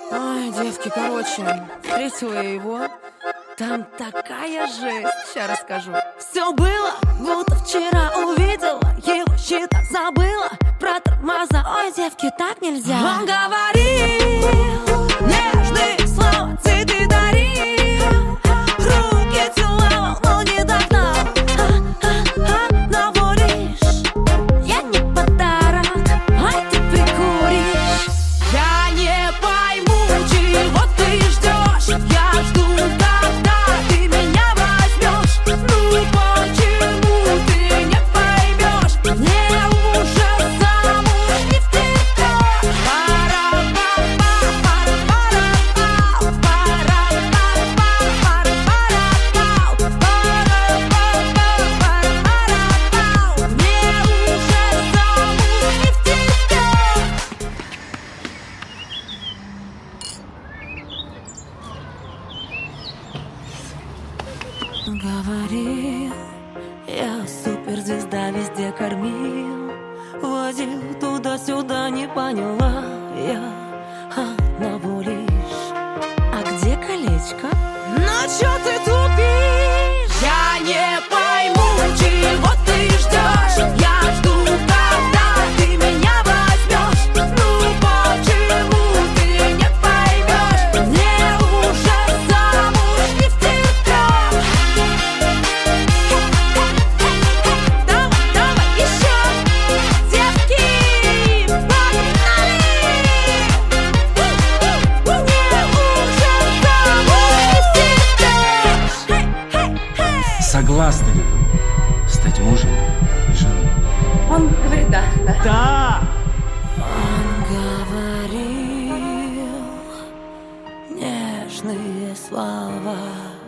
Ой, девки, короче, встретила я его. Там такая жесть, сейчас расскажу. Все было, будто вчера увидела. Его счета забыла. Про тормоза, ой, девки, так нельзя. Он говорил нежные слова, цветы дарил, руки целовал, но не догнал. Наводишь, я не подарок, ай ты прикуришь. Я не пойму, чего ты ждешь. Я жду, когда ты меня возьмешь. Ну почему ты не поймешь? Мне уже замуж не втекать. Говорил, я суперзвезда, везде кормил, возил туда-сюда, не поняла я одного лишь. А где колечко? Ну чё ты тупишь? Я не пойму, чего ты ждешь. Я жду, когда ты меня возьмешь. Ну почему ты не поймешь? Мне уже замуж не втекать. Давай еще, девки, погнали! Мне уже замуж не втекать. Согласны ли вы стать мужем и женой? Он говорит да. Да! Он говорил нежные слова.